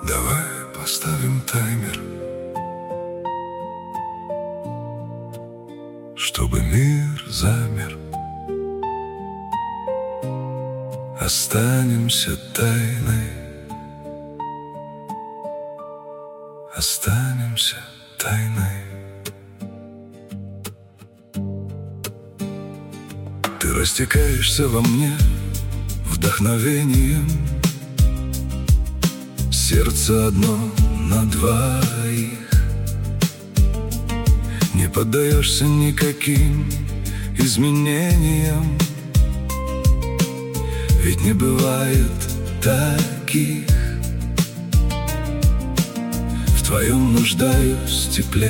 Давай поставим таймер, чтобы мир замер. Останемся тайной, останемся тайной. Ты растекаешься во мне вдохновением. Сердце одно на двоих. Не поддаешься никаким изменениям, ведь не бывает таких. В твоем нуждаюсь тепле,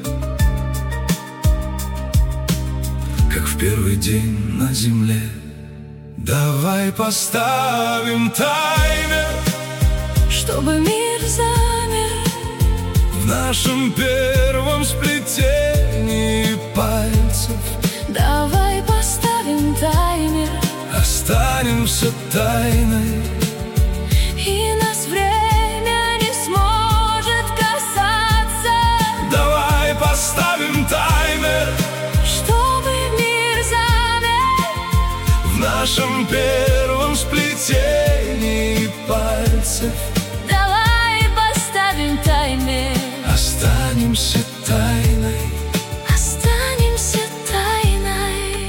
как в первый день на земле. Давай поставим таймер, чтобы мир замер в нашем первом сплетении пальцев. Давай поставим таймер, останемся тайной, и нас время не сможет касаться. Давай поставим таймер, чтобы мир замер в нашем первом сплетении пальцев. Давай поставим таймер, останемся тайной, останемся тайной.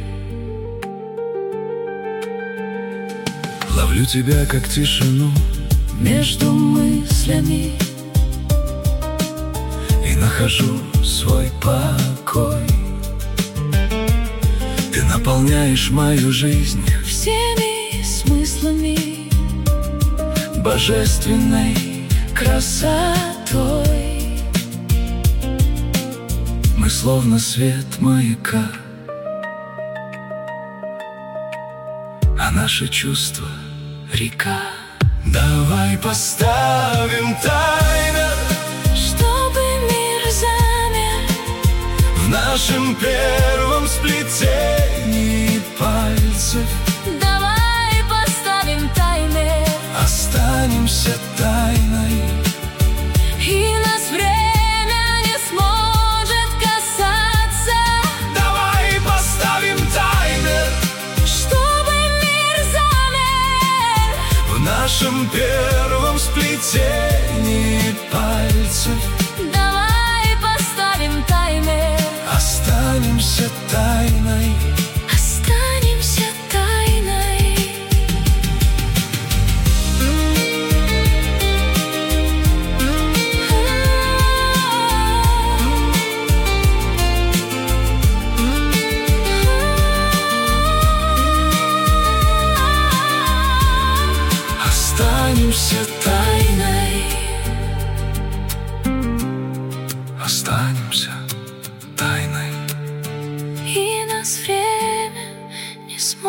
Ловлю тебя как тишину Между мыслями и нахожу свой покой. Ты наполняешь мою жизнь всеми смыслами, божественной красотой. Мы словно свет маяка, а наши чувства — река. Давай поставим таймер, чтобы мир замер в нашем первом сплетении пальцев. Давай поставим таймер, Останемся тайной, и нас время не сможет касаться. давай поставим таймер Чтобы мир замер в нашем первом сплетении пальцев. Давай поставим таймер, Останемся тайной, останемся тайной. останемся тайной, останемся тайной. И нас время не сможет